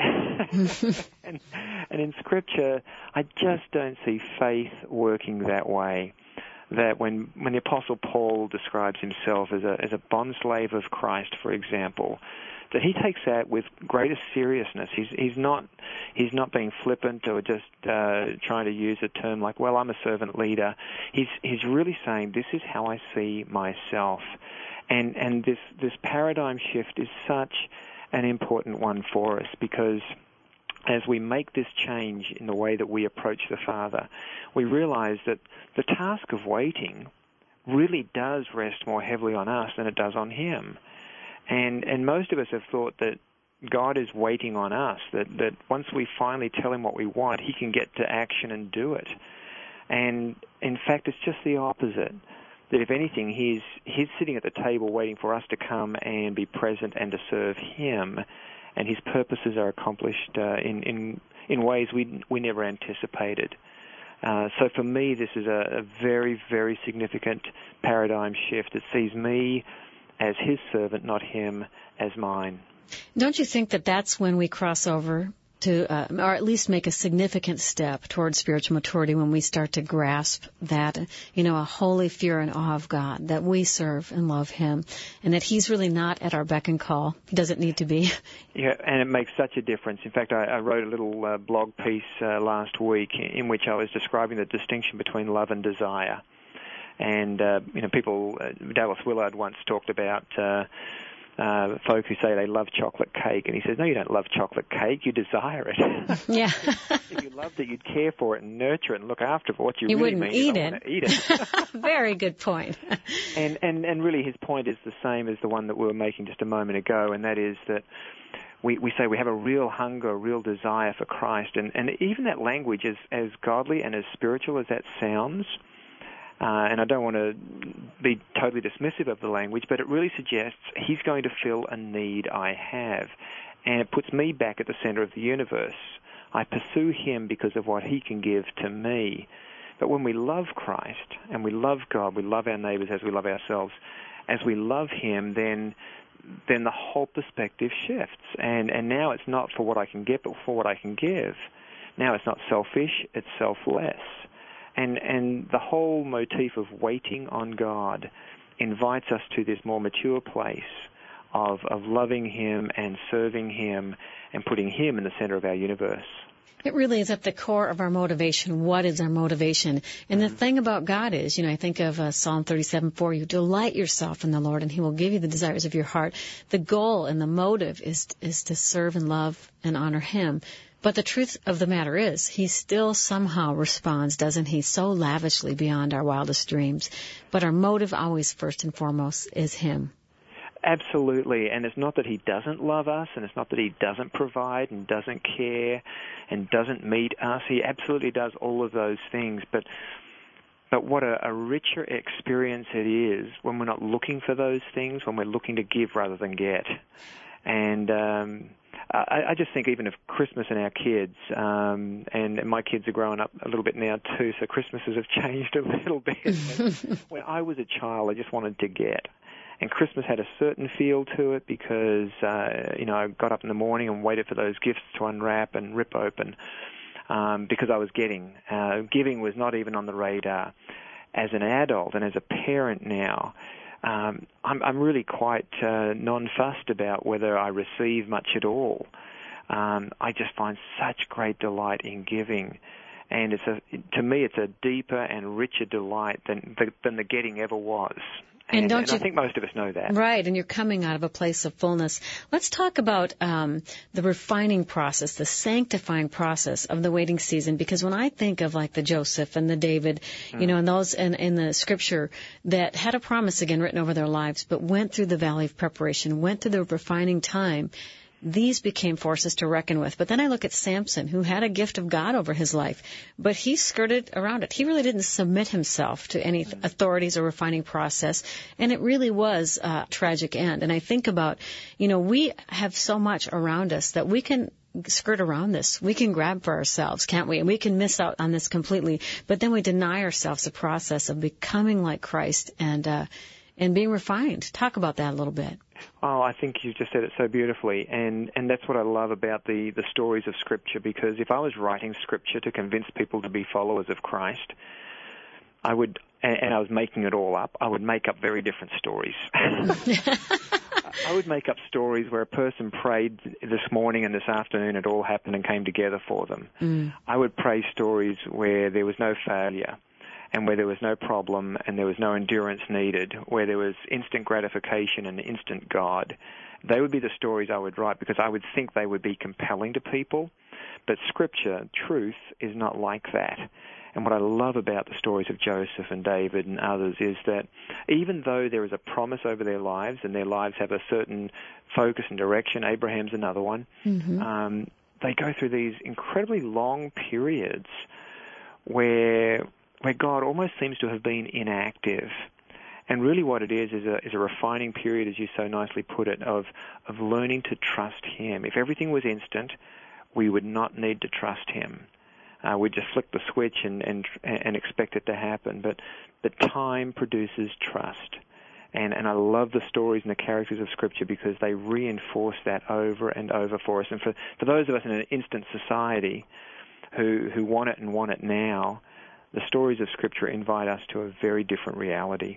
and, and in Scripture, I just don't see faith working that way. That when when the Apostle Paul describes himself as a as a bondslave of Christ, for example, that he takes that with greatest seriousness. He's he's not he's not being flippant or just uh, trying to use a term like, well, I'm a servant leader. He's he's really saying, this is how I see myself, and and this this paradigm shift is such an important one for us, because as we make this change in the way that we approach the Father, we realize that the task of waiting really does rest more heavily on us than it does on Him. And and most of us have thought that God is waiting on us, that, that once we finally tell Him what we want, He can get to action and do it. And in fact, it's just the opposite. That if anything, He's He's sitting at the table waiting for us to come and be present and to serve Him, and His purposes are accomplished uh, in, in in ways we we never anticipated. Uh, so for me, this is a, a very, very significant paradigm shift. It sees me as His servant, not Him as mine. Don't you think that that's when we cross over to, uh, or at least make a significant step towards spiritual maturity, when we start to grasp that, you know, a holy fear and awe of God, that we serve and love Him, and that He's really not at our beck and call. He doesn't need to be. Yeah, and it makes such a difference. In fact, I, I wrote a little uh, blog piece uh, last week in which I was describing the distinction between love and desire. And, uh, you know, people, uh, Dallas Willard once talked about uh, uh, folk who say they love chocolate cake, and he says, no, you don't love chocolate cake, you desire it. Yeah. If you loved it, you'd care for it and nurture it and look after it. What you, you really wouldn't mean, eat you don't it. want to eat it. Very good point. and, and, and really his point is the same as the one that we were making just a moment ago, and that is that we, we say we have a real hunger, a real desire for Christ, and, and even that language, as, as godly and as spiritual as that sounds, Uh, and I don't want to be totally dismissive of the language, but it really suggests He's going to fill a need I have. And it puts me back at the center of the universe. I pursue Him because of what He can give to me. But when we love Christ and we love God, we love our neighbors as we love ourselves, as we love Him, then then the whole perspective shifts. And, and now it's not for what I can get, but for what I can give. Now it's not selfish, it's selfless. And and the whole motif of waiting on God invites us to this more mature place of, of loving Him and serving Him and putting Him in the center of our universe. It really is at the core of our motivation. What is our motivation? And the thing about God is, you know, I think of uh, Psalm thirty-seven four, you delight yourself in the Lord and He will give you the desires of your heart. The goal and the motive is is to serve and love and honor Him. But the truth of the matter is, He still somehow responds, doesn't He, so lavishly beyond our wildest dreams. But our motive always, first and foremost, is Him. Absolutely. And it's not that He doesn't love us, and it's not that He doesn't provide and doesn't care and doesn't meet us. He absolutely does all of those things. But but what a, a richer experience it is when we're not looking for those things, when we're looking to give rather than get. And um I, I just think even of Christmas and our kids, um, and, and my kids are growing up a little bit now too, so Christmases have changed a little bit. When I was a child, I just wanted to get. And Christmas had a certain feel to it because, uh, you know, I got up in the morning and waited for those gifts to unwrap and rip open um, because I was getting. Uh, giving was not even on the radar. As an adult and as a parent now, Um, I'm, I'm really quite uh, non-fussed about whether I receive much at all. Um, I just find such great delight in giving, and it's a, to me, it's a deeper and richer delight than the, than the getting ever was. And, and don't and you, I think most of us know that. Right, and you're coming out of a place of fullness. Let's talk about um, the refining process, the sanctifying process of the waiting season, because when I think of like the Joseph and the David, mm. you know, and those in, in the Scripture that had a promise again written over their lives, but went through the valley of preparation, went through the refining time, these became forces to reckon with. But then I look at Samson, who had a gift of God over his life, but he skirted around it. He really didn't submit himself to any authorities or refining process, and it really was a tragic end. And I think about, you know, we have so much around us that we can skirt around this. We can grab for ourselves, can't we? And we can miss out on this completely. But then we deny ourselves the process of becoming like Christ and uh, and being refined. Talk about that a little bit. Oh, I think you just said it so beautifully, and, and that's what I love about the, the stories of Scripture, because if I was writing Scripture to convince people to be followers of Christ, I would, and, and I was making it all up, I would make up very different stories. I would make up stories where a person prayed this morning and this afternoon it all happened and came together for them. Mm. I would pray stories where there was no failure and where there was no problem and there was no endurance needed, where there was instant gratification and instant God. They would be the stories I would write because I would think they would be compelling to people. But Scripture, truth, is not like that. And what I love about the stories of Joseph and David and others is that even though there is a promise over their lives and their lives have a certain focus and direction, Abraham's another one, mm-hmm. um, they go through these incredibly long periods where where God almost seems to have been inactive. And really what it is is a, is a refining period, as you so nicely put it, of, of learning to trust Him. If everything was instant, we would not need to trust Him. Uh, we'd just flick the switch and, and and expect it to happen. But but time produces trust. And, and I love the stories and the characters of Scripture because they reinforce that over and over for us. And for, for those of us in an instant society who, who want it and want it now, the stories of Scripture invite us to a very different reality.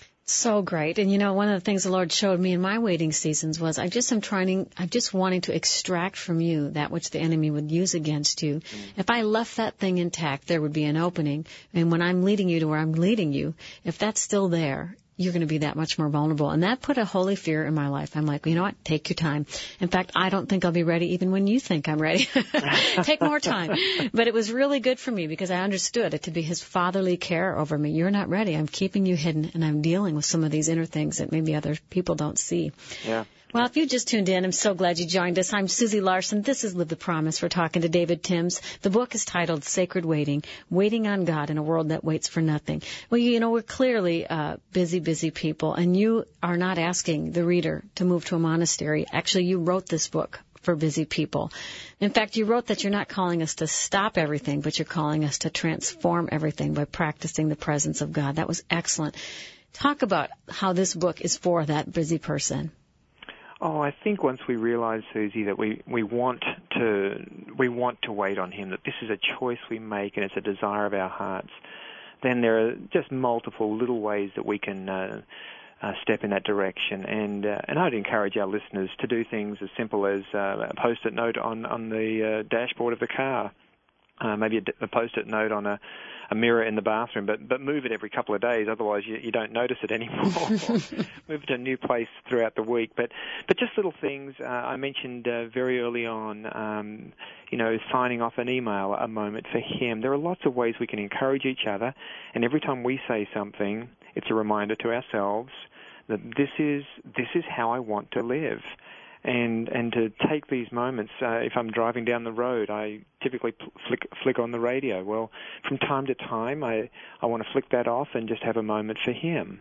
So great. And you know, one of the things the Lord showed me in my waiting seasons was I just am trying, I'm just wanting to extract from you that which the enemy would use against you. Mm. If I left that thing intact, there would be an opening. And when I'm leading you to where I'm leading you, if that's still there, you're going to be that much more vulnerable. And that put a holy fear in my life. I'm like, well, you know what? Take your time. In fact, I don't think I'll be ready even when you think I'm ready. Take more time. But it was really good for me because I understood it to be His fatherly care over me. You're not ready. I'm keeping you hidden, and I'm dealing with some of these inner things that maybe other people don't see. Yeah. Well, if you just tuned in, I'm so glad you joined us. I'm Susie Larson. This is Live the Promise. We're talking to David Timms. The book is titled Sacred Waiting, Waiting on God in a World That Waits for Nothing. Well, you know, we're clearly uh, busy, busy people, and you are not asking the reader to move to a monastery. Actually, you wrote this book for busy people. In fact, you wrote that you're not calling us to stop everything, but you're calling us to transform everything by practicing the presence of God. That was excellent. Talk about how this book is for that busy person. Oh, I think once we realize, Susie, that we, we want to we want to wait on Him, that this is a choice we make and it's a desire of our hearts, then there are just multiple little ways that we can uh, uh, step in that direction. And uh, and I'd encourage our listeners to do things as simple as uh, a post-it note on on the uh, dashboard of the car, uh, maybe a, a post-it note on a a mirror in the bathroom, but but move it every couple of days, otherwise you, you don't notice it anymore. Move it to a new place throughout the week. But but just little things. Uh, I mentioned uh, very early on, um, you know, signing off an email, a moment for Him. There are lots of ways we can encourage each other, and every time we say something, it's a reminder to ourselves that this is this is how I want to live. And and to take these moments, uh, if I'm driving down the road, I typically pl- flick flick on the radio. Well, from time to time, I, I want to flick that off and just have a moment for Him.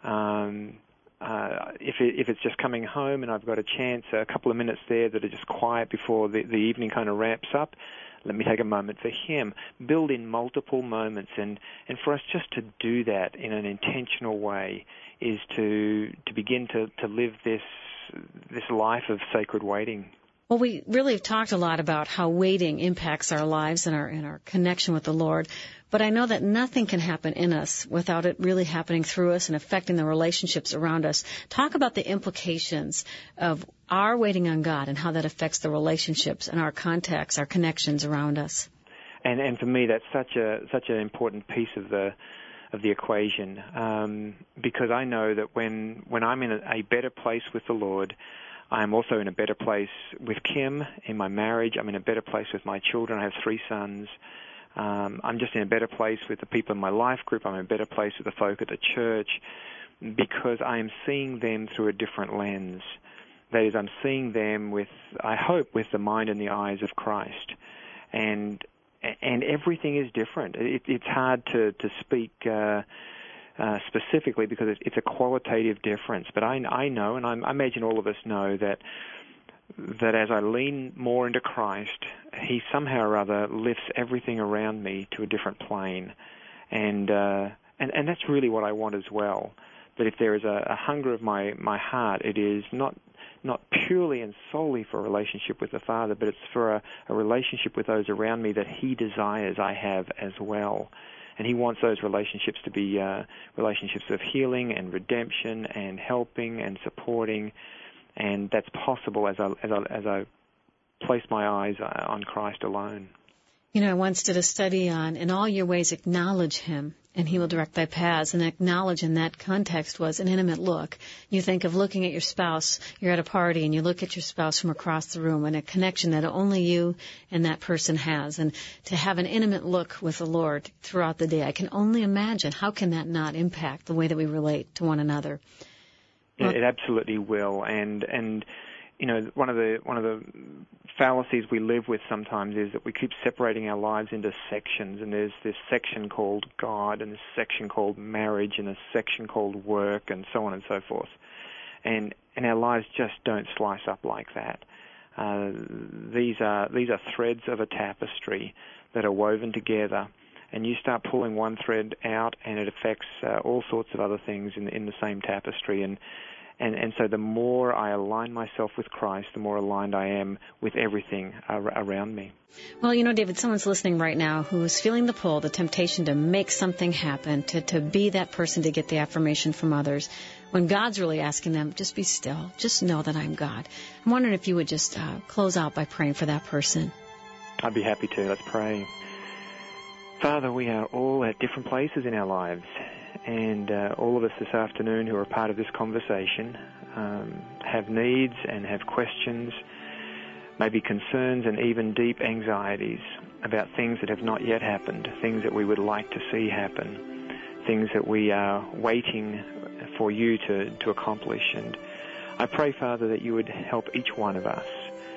Um, uh, if it, if it's just coming home and I've got a chance, a couple of minutes there that are just quiet before the, the evening kind of ramps up, let me take a moment for Him. Build in multiple moments, and, and for us just to do that in an intentional way is to to begin to, to live this this life of sacred waiting. Well, we really have talked a lot about how waiting impacts our lives and our and our connection with the Lord. But I know that nothing can happen in us without it really happening through us and affecting the relationships around us. Talk about the implications of our waiting on God and how that affects the relationships and our contacts, our connections around us. And and for me, that's such a such an important piece of the of the equation, um, because I know that when when I'm in a, a better place with the Lord, I'm also in a better place with Kim in my marriage. I'm in a better place with my children. I have three sons. Um, I'm just in a better place with the people in my life group. I'm in a better place with the folk at the church because I am seeing them through a different lens. That is, I'm seeing them with, I hope, with the mind and the eyes of Christ. And and everything is different. It, it's hard to, to speak uh, uh, specifically because it's, it's a qualitative difference. But I, I know, and I imagine all of us know, that that as I lean more into Christ, He somehow or other lifts everything around me to a different plane. And uh, and, and that's really what I want as well. That if there is a, a hunger of my, my heart, it is not not purely and solely for a relationship with the Father, but it's for a, a relationship with those around me that He desires I have as well. And He wants those relationships to be uh, relationships of healing and redemption and helping and supporting, and that's possible as I, as I, as I place my eyes on Christ alone. You know, I once did a study on, in all your ways acknowledge Him, and He will direct thy paths. And acknowledge in that context was an intimate look. You think of looking at your spouse, you're at a party, and you look at your spouse from across the room, and a connection that only you and that person has. And to have an intimate look with the Lord throughout the day, I can only imagine, how can that not impact the way that we relate to one another? Well, it absolutely will. And, and you know, one of the one of the fallacies we live with sometimes is that we keep separating our lives into sections, and there's this section called God, and this section called marriage, and a section called work, and so on and so forth. And and our lives just don't slice up like that. Uh, these are these are threads of a tapestry that are woven together, and you start pulling one thread out, and it affects uh, all sorts of other things in in the same tapestry. And And, and so the more I align myself with Christ, the more aligned I am with everything ar- around me. Well, you know, David, someone's listening right now who is feeling the pull, the temptation to make something happen, to, to be that person to get the affirmation from others, when God's really asking them, just be still, just know that I'm God. I'm wondering if you would just uh, close out by praying for that person. I'd be happy to. Let's pray. Father, we are all at different places in our lives. And uh, all of us this afternoon who are part of this conversation um, have needs and have questions, maybe concerns and even deep anxieties about things that have not yet happened, things that we would like to see happen, things that we are waiting for you to, to accomplish. And I pray, Father, that you would help each one of us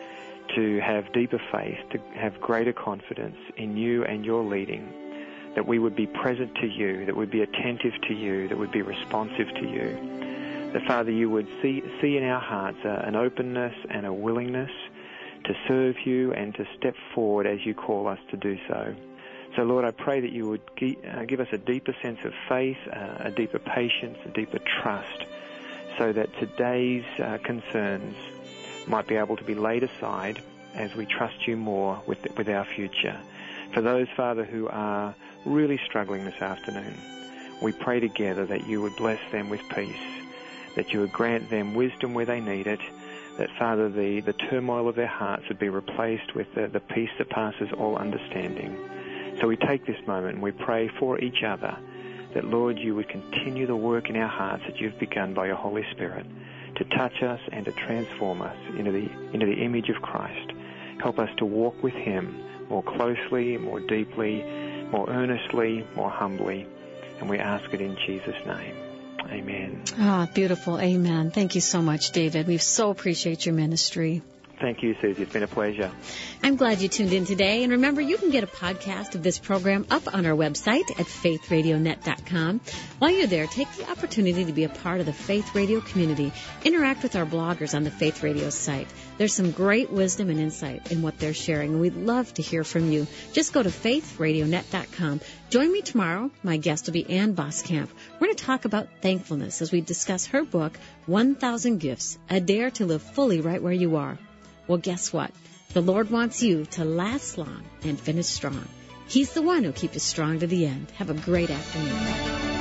to have deeper faith, to have greater confidence in you and your leading, that we would be present to you, that we'd be attentive to you, that we'd be responsive to you. That, Father, you would see, see in our hearts uh, an openness and a willingness to serve you and to step forward as you call us to do so. So, Lord, I pray that you would gi- uh, give us a deeper sense of faith, uh, a deeper patience, a deeper trust, so that today's uh, concerns might be able to be laid aside as we trust you more with, with our future. For those, Father, who are really struggling this afternoon, we pray together that you would bless them with peace, that you would grant them wisdom where they need it, that, Father, the, the turmoil of their hearts would be replaced with the, the peace that passes all understanding. So we take this moment and we pray for each other, that, Lord, you would continue the work in our hearts that you've begun by your Holy Spirit to touch us and to transform us into the, into the image of Christ. Help us to walk with him more closely, more deeply, more earnestly, more humbly. And we ask it in Jesus' name. Amen. Ah, beautiful. Amen. Thank you so much, David. We so appreciate your ministry. Thank you, Susie. It's been a pleasure. I'm glad you tuned in today. And remember, you can get a podcast of this program up on our website at faith radio net dot com. While you're there, take the opportunity to be a part of the Faith Radio community. Interact with our bloggers on the Faith Radio site. There's some great wisdom and insight in what they're sharing, and we'd love to hear from you. Just go to faith radio net dot com. Join me tomorrow. My guest will be Ann Boskamp. We're going to talk about thankfulness as we discuss her book, one thousand Gifts, A Dare to Live Fully Right Where You Are. Well, guess what? The Lord wants you to last long and finish strong. He's the one who'll keep you strong to the end. Have a great afternoon.